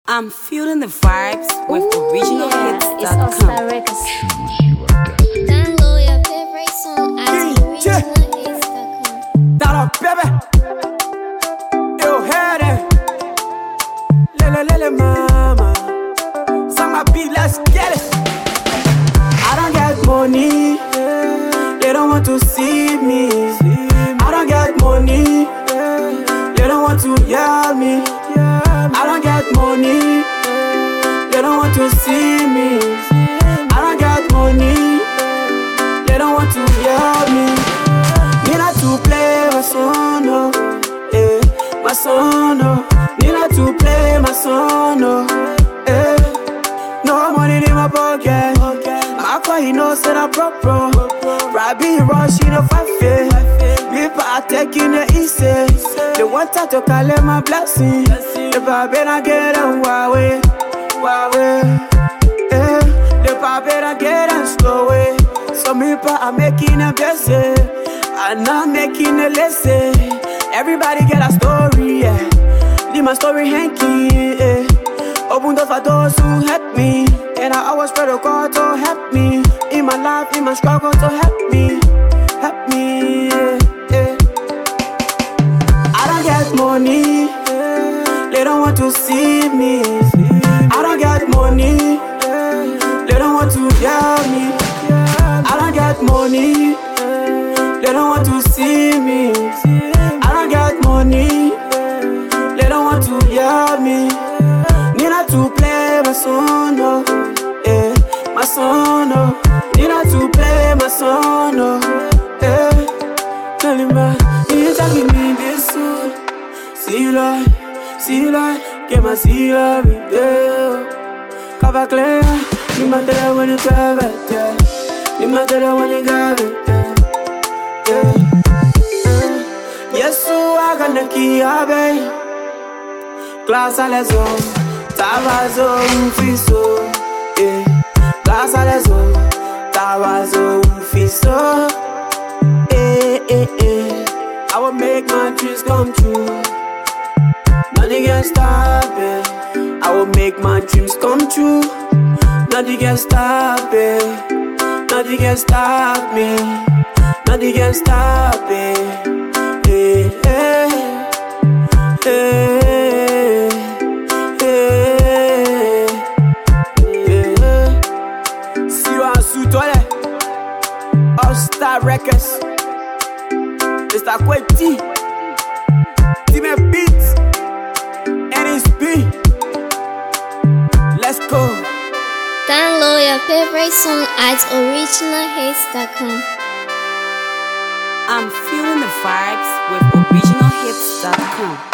I'm feeling the vibes with originalhits.com. It's All-Star Records. Choose your destiny. Download your favorite song at originalhits.com. Dollar baby, you heard it. Lele mama, song my beat, let's get it. I don't get money, they don't want to see me. I don't get money, they don't want to hear me. I don't get money, they don't want to see me. I don't get money, they don't want to hear me. Need not to play my song, no, my song, no. Need not to play my song, no, no money in my pocket. I call you know, said I'm pro. Rabbi rush in a fafe. People are taking the easy. They want to call it my blessing. The Babena get on Huawei. The Babena get on slow way. Some people are making a blessing. I'm not making a lesson. Everybody get a story, yeah. Leave my story hanky, yeah. Open door for those who help me. And I always pray to God to help me. In my life, in my struggle to help me. Help me, yeah. I don't get money, they don't want to see me. I don't get money, they don't want to hear me. I don't get money, they don't want to see me. I don't get money, they don't want to hear me. Need not to play my song, no, my song, no. Need not to play my song, no, Tell him, you talking me this soon. See light, get my see every day. Cover clear, you matter that when you grab it, yeah. You matter that when you grab it, yeah. Yes, so I got the key, babe. Class à l'aise, Tavazo, fiso, Class à l'aise, Tavazo, fiso, I will make my dreams come true. Nothing can stop it. I will make my dreams come true. Nothing can stop it. Nothing can stop me. Nothing can stop it. See you on Sous Toilet. All-Star Records. Mr. Kweti, Team Beats, NSP. Let's go. Download your favorite song at originalhits.com. I'm feeling the vibes with originalhits.com.